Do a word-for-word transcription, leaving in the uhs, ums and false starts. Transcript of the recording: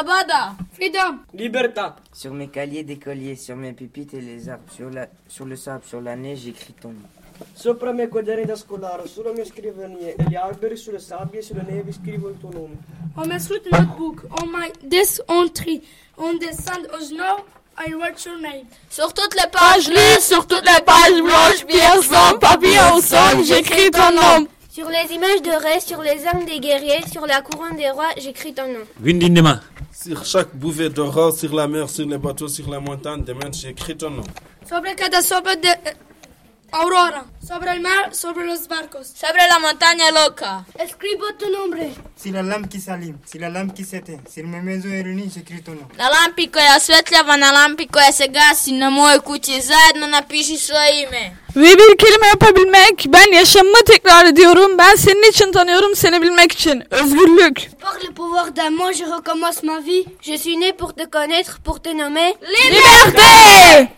Sabada. Freedom. Libertà. Sur mes cahiers d'écolier, sur mes pupitres et les arbres, sur, la, sur le sable, sur la neige, j'écris ton nom. Sopra i miei quaderni da scolaro, sulla mia scrivania e gli alberi, sulle sabbie e sulla neve scrivo il tuo nome. On my sweet notebook, on my desk on tree, on the sand of snow, I write your name. Sur toutes les pages lisses, sur toutes les pages blanches, pierre sans papier au sol, j'écris ton nom. Sur les images de rêves, sur les armes des guerriers, sur la couronne des rois, j'écris ton nom. Windindema. Sur chaque bouvet d'aurore, sur la mer, sur les bateaux, sur la montagne, demain j'écris ton nom. Sobre cada sopa de aurora, sobre el mar, sobre los barcos. Sobre la montaña loca. Escribo tu nombre. Sur la lampe qui s'allume, sur la lampe qui s'éteint, sur mes maisons réunies, j'écris ton nom. Na lampiko ya svetljava, na lampiko ya se gasi, na moje kući zajedno napiši svoje ime. Ve bir kelime yapabilmek, ben yaşamımı tekrar ediyorum, ben senin için tanıyorum, seni bilmek için. Özgürlük. Par le pouvoir d'amour, je recommence ma vie. Je suis né pour te connaître, pour te nommer. Liberté!